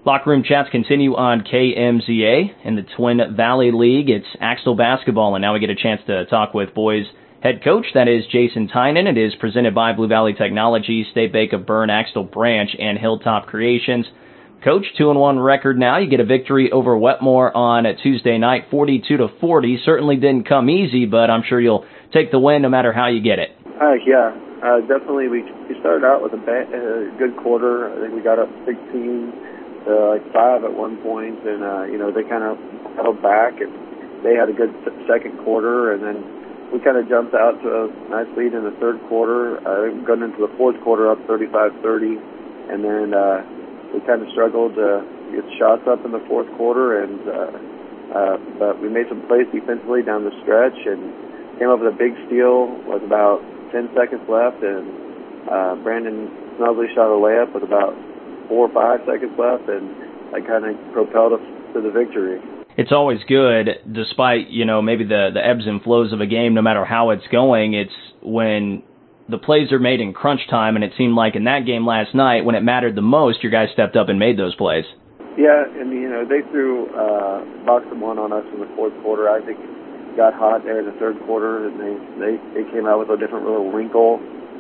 Locker room chats continue on KMZA in the Twin Valley League. It's Axtell basketball, and now we get a chance to talk with boys head coach. That is Jason Tynan. It is presented by Blue Valley Technology, State Bank of Bern, Axtell Branch, and Hilltop Creations. Coach, 2-1 record now. You get a victory over Wetmore on Tuesday night, 42-40. Certainly didn't come easy, but I'm sure you'll take the win no matter how you get it. Definitely. We started out with a good quarter. I think we got up 16 to 5 at one point, and they kind of held back, and they had a good second quarter, and then we kind of jumped out to a nice lead in the third quarter. Going into the fourth quarter up 35-30, and then we kind of struggled to get shots up in the fourth quarter, and but we made some plays defensively down the stretch and came up with a big steal with about 10 seconds left, and Brandon Snusley shot a layup with about 4 or 5 seconds left, and that kind of propelled us to the victory. It's always good, despite, maybe the ebbs and flows of a game, no matter how it's going. It's when the plays are made in crunch time, and it seemed like in that game last night, when it mattered the most, your guys stepped up and made those plays. Yeah, and, they threw box and one on us in the fourth quarter. I think got hot there in the third quarter, and they came out with a different little wrinkle.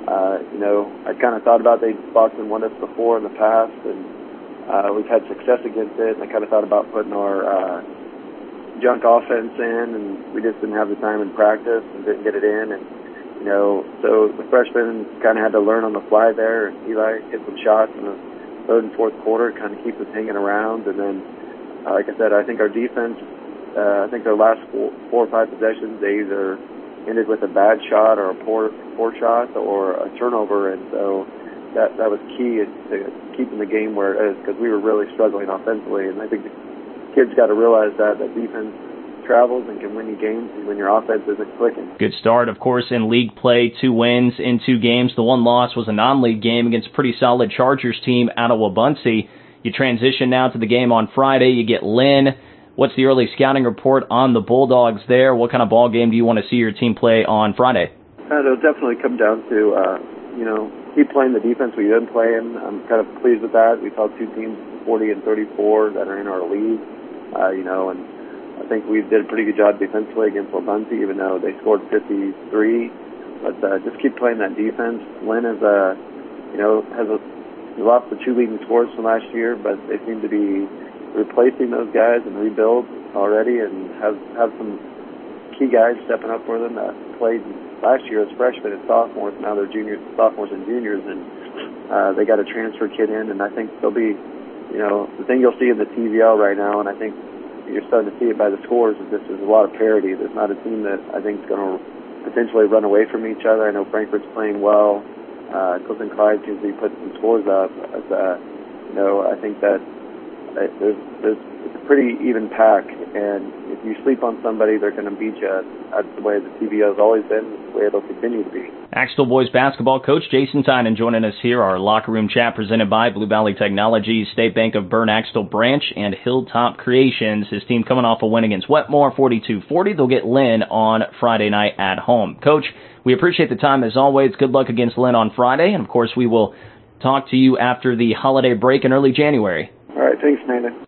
I kind of thought about they boxed and won us before in the past, and we've had success against it, and I kind of thought about putting our junk offense in, and we just didn't have the time in practice and didn't get it in, and so the freshmen kind of had to learn on the fly there, and Eli hit some shots in the third and fourth quarter, kind of keep us hanging around, and then, like I said, I think our defense, I think their last 4 or 5 possessions, they either ended with a bad shot or a poor shot or a turnover, and so that was key to keeping the game where it is, because we were really struggling offensively, and I think the kids got to realize that defense travels and can win you games when your offense isn't clicking. Good start, of course, in league play, 2 wins in 2 games. The one loss was a non-league game against a pretty solid Chargers team out of Wabaunsee. You transition now to the game on Friday. You get Lynn. What's the early scouting report on the Bulldogs there? What kind of ball game do you want to see your team play on Friday? It'll definitely come down to, keep playing the defense we've been playing. I'm kind of pleased with that. We saw 2 teams, 40 and 34, that are in our league, and I think we did a pretty good job defensively against Wabaunsee, even though they scored 53. But just keep playing that defense. Lynn is, we lost the 2 leading scorers from last year, but they seem to be replacing those guys and rebuild already, and have some key guys stepping up for them that played last year as freshmen and sophomores. Now they're sophomores and juniors, and they got a transfer kid in, and I think they'll be, the thing you'll see in the TVL right now, and I think you're starting to see it by the scores, is there's a lot of parity. There's not a team that I think is going to potentially run away from each other. I know Frankfurt's playing well. Clifton Clyde seems to be putting some scores up. But, I think that it's a pretty even pack, and if you sleep on somebody, they're going to beat you. That's the way the TVL has always been, the way it'll continue to be. Axtell boys basketball coach Jason Tynan joining us here. Our locker room chat presented by Blue Valley Technology, State Bank of Bern, Axtell Branch, and Hilltop Creations. His team coming off a win against Wetmore, 42-40. They'll get Lynn on Friday night at home. Coach, we appreciate the time as always. Good luck against Lynn on Friday, and of course we will talk to you after the holiday break in early January. All right, thanks, Nathan.